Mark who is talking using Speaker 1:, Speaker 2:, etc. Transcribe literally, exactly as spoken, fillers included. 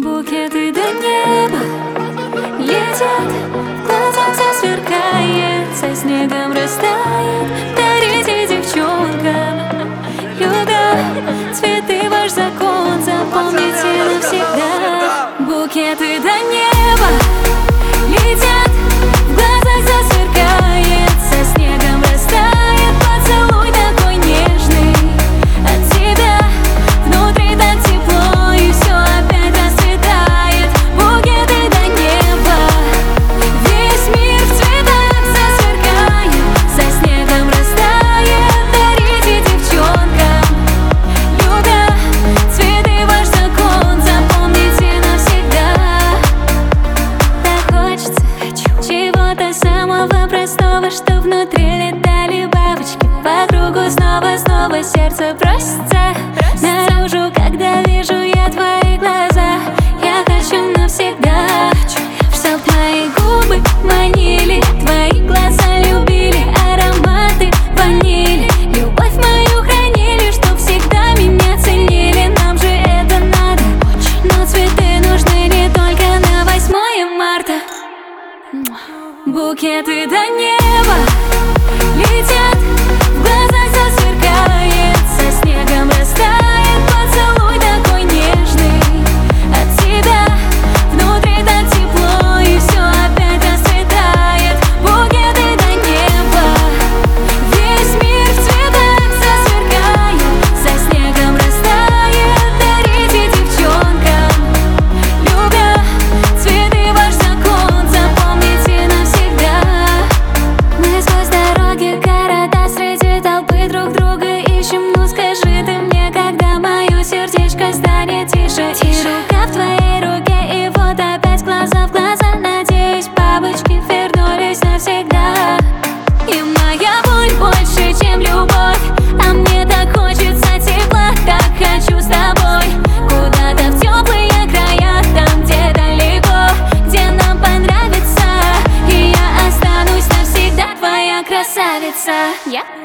Speaker 1: Букеты до неба летят, в глазах засверкает, со снегом растает. Дарите девчонкам, любя, цветы ваш закон, запомните навсегда. Букеты до неба летят, в глазах засверкает, со снегом растает. Поцелуй такой нежный от тебя, внутри так тепло, и все опять расцветает. Букеты до неба, весь мир в цветах засверкает, со снегом растает. Дарите девчонкам, любя, цветы ваш закон, запомните навсегда. Так хочется чего-то самого простого, что внутри летали бабочки по кругу, снова-снова сердце просится наружу, когда вижу я твои глаза. Я хочу навсегда, чтоб твои губы манили, твои глаза любили, ароматы ванили, любовь мою хранили, чтоб всегда меня ценили. Нам же это надо, но цветы нужны не только на восьмое марта. Букеты до неба летят, в глазах засверкает, со снегом растает. Поцелуй такой нежный от тебя, внутри так тепло, и все опять расцветает. Букеты до неба, весь мир в цветах засверкает, со снегом растает. Дарите девчонкам, любя, цветы ваш закон, запомните навсегда. Мы сквозь дороги, города, среди толпы друг друга ищем. Ну скажи ты мне, когда мое сердечко станет тише. И рука в твоей руке, и вот опять глаза в глаза. Надеюсь, бабочки вернулись навсегда. И моя боль больше, чем любовь, а мне так хочется тепла. Так хочу с тобой куда-то в теплые края, там, где далеко, где нам понравится. И я останусь навсегда твоя красавица. Я